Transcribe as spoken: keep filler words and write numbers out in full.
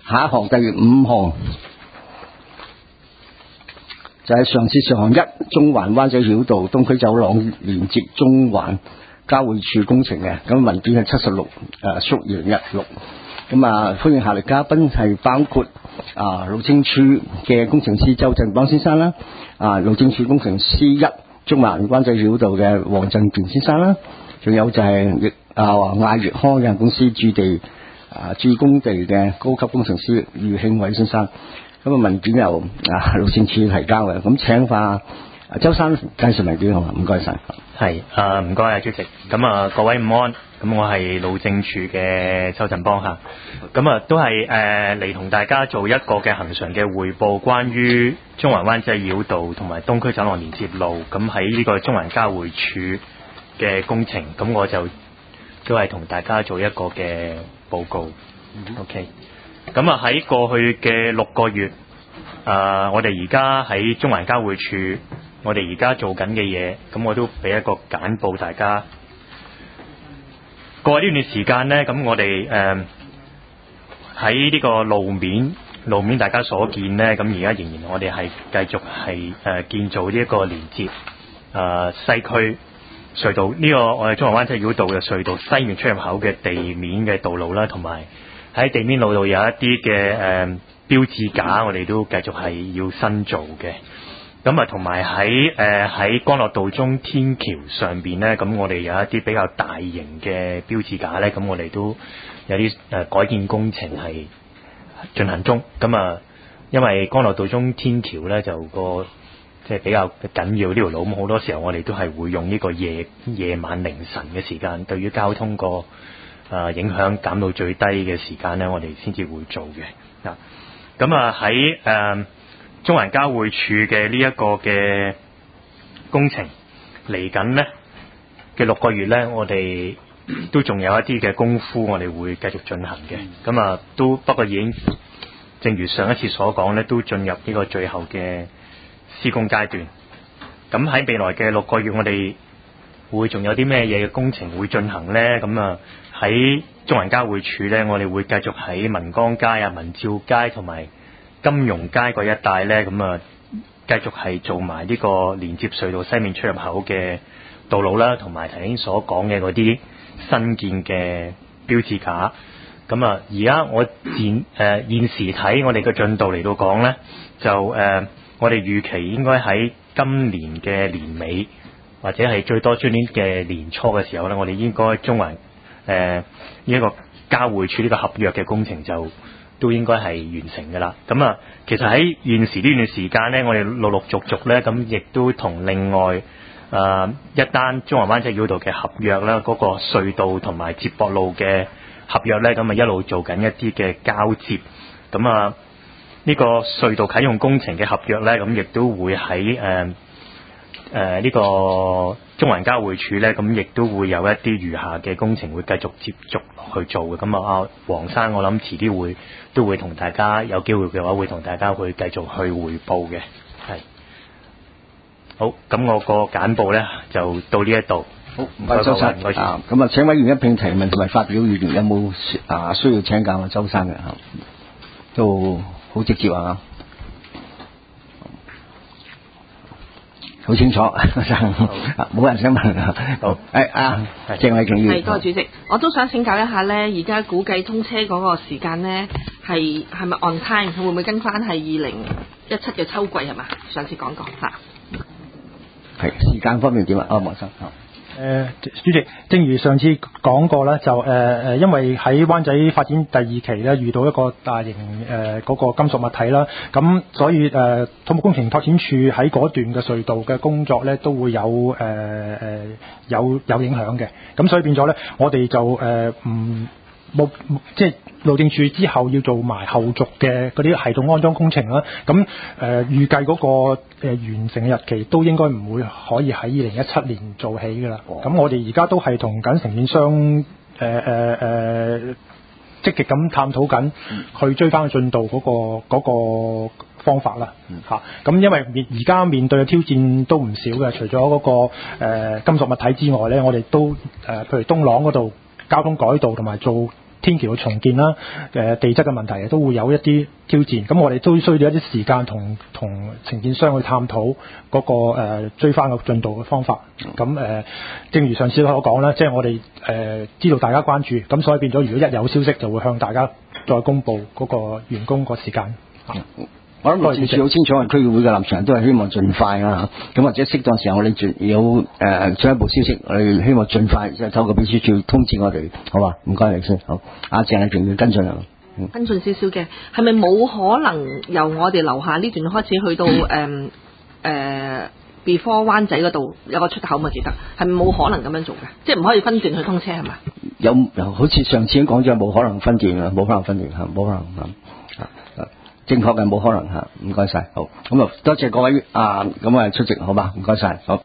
下一項第五項就係上次上項一中環灣仔繞道東區走廊連接中環交匯處工程嘅，咁文件係七十六誒屬二零一六。咁啊，歡迎下嚟嘉賓係包括啊路政署嘅工程師周振邦先生啦，啊路政署工程師一中環灣仔繞道嘅黃振健先生啦，仲有就係亦啊亞粵康有限公司駐地啊駐工地嘅高級工程師余慶偉先生。咁啊文件由啊路政署提交嘅，咁請翻周生介紹文件好嘛？唔該晒。 係啊，唔該啊，主席。咁啊，各位午安。咁我係路政署嘅周振邦嚇。咁啊，都係誒嚟同大家做一個嘅恆常嘅匯報，關於中環灣仔繞道同埋東區走廊連接路。咁喺呢個中環交匯處嘅工程，咁我就都係同大家做一個嘅報告。Mm-hmm. OK。咁啊，喺過去嘅六個月，啊、呃，我哋而家喺中環交匯處。我哋而家做緊嘅嘢，咁我都俾一個簡報大家。過去呢段時間呢，咁我哋誒喺呢個路面，路面大家所見呢，咁而家仍然我哋係繼續係誒、呃、建造呢一個連接誒、呃、西區隧道呢、這個我哋中環灣仔繞道嘅隧道西面出入口嘅地面嘅道路啦，同埋喺地面路度有一啲嘅誒標誌架，我哋都繼續係要新做嘅。咁啊，同埋喺誒喺干諾道中天橋上邊咧，咁我哋有一啲比較大型嘅標誌架咧，咁我哋都有啲誒、呃、改建工程係進行中。咁啊，因為干諾道中天橋咧就個即係比較緊要呢條路，咁好多時候我哋都係會用呢個夜夜晚凌晨嘅時間，對於交通個誒、呃、影響減到最低嘅時間咧，我哋先至會做嘅。嗱，咁啊喺誒。呃中環交匯處嘅呢一個嘅工程嚟緊呢嘅六個月呢，我哋都仲有一啲嘅功夫，我哋會繼續進行嘅。咁啊，都不過已經正如上一次所講呢，都進入呢個最後嘅施工階段。咁喺未來嘅六個月，我哋會仲有啲咩嘢嘅工程會進行呢？咁啊，喺中環交匯處呢，我哋會繼續喺民光街啊、民照街同埋金融街嗰一帶呢，咁啊繼續係做埋呢個連接隧道西面出入口嘅道路啦，同埋頭先所講嘅嗰啲新建嘅標誌架。咁啊，而家我現誒、呃、現時睇我哋嘅進度嚟到講呢，就誒、呃、我哋預期應該喺今年嘅年尾或者係最多今年嘅年初嘅時候呢，我哋應該中環誒呢一個交匯處呢個合約嘅工程就都應該係完成㗎啦。咁啊，其實喺現時呢段時間呢，我哋陸陸續續呢，咁亦都同另外誒、呃、一單中環灣仔繞道嘅合約啦，嗰、那個隧道同埋接駁路嘅合約呢，咁啊一路做緊一啲嘅交接。咁啊，呢、這個隧道啟用工程嘅合約呢，咁亦都會喺誒誒呢個中環交匯處呢，咁亦都會有一啲餘下嘅工程會繼續接續落去做嘅。咁啊，阿黃生，我諗遲啲會都會同大家有機會嘅話，會同大家去繼續去匯報嘅。係好，咁我個簡報呢就到呢一度。 好，唔該周生。唔該先。啊，咁啊，請委員一並提問同埋發表意見，有冇啊需要請教啊周生嘅嚇？都好直接啊！好清楚，冇人想問。好，誒啊，鄭偉瓊議員。 係，多謝主席。我都想請教一下咧，而家估計通車嗰個時間咧，係係咪 on time？會唔會跟翻係二零一七嘅秋季係嘛？上次講過嚇。 係時間方面點啊？阿黃生。 誒、呃，主席，正如上次講過啦，就誒誒、呃，因為喺灣仔發展第二期咧，遇到一個大型誒嗰、呃那個金屬物體啦，咁所以誒土木工程拓展處喺嗰段嘅隧道嘅工作咧，都會有誒誒、呃、有有影響嘅，咁所以變咗咧，我哋就誒唔冇即係路政署之後要做埋後續嘅嗰啲系統安裝工程啦，咁誒、呃、預計嗰、那個。誒完成嘅日期都應該唔會可以喺二零一七年做起㗎啦。咁、哦、我哋而家都係同緊承建商誒誒誒積極咁探討緊，去追翻個進度嗰、嗰個嗰個方法啦。嚇、嗯，咁、啊、因為面而家面對嘅挑戰都唔少嘅，除咗嗰、嗰個、呃、金屬物體之外咧，我哋都誒、呃、譬如東朗嗰度交通改道同埋做天橋嘅重建啦，誒地質嘅問題都會有一啲挑戰。咁我哋都需要一啲時間同同承建商去探討嗰個誒追翻個進度嘅方法。咁誒，正如上次所講啦，即係我哋誒知道大家關注，咁所以變咗，如果一有消息就會向大家再公佈嗰個完工個時間。 我諗律政處好清楚，係區議會嘅立場都係希望盡快啊，咁或者適當時候我哋盡有誒進一步消息，我哋希望盡快即係透過秘書處通知我哋，好嘛？唔該你先，好。阿鄭麗瓊要跟進啊。 嗯、跟進少少嘅，係咪冇可能由我哋樓下呢段開始去到誒誒、呃、before 灣仔嗰度有個出口嘛？記得係咪冇可能咁樣做嘅？即係唔可以分段去通車係嘛？ 有有好似上次已經講咗，冇可能分段啊，冇可能分段嚇，冇可能嚇。正確嘅冇可能嚇，唔該晒，好，咁啊多謝各位啊，咁啊出席好嘛，唔該晒，好。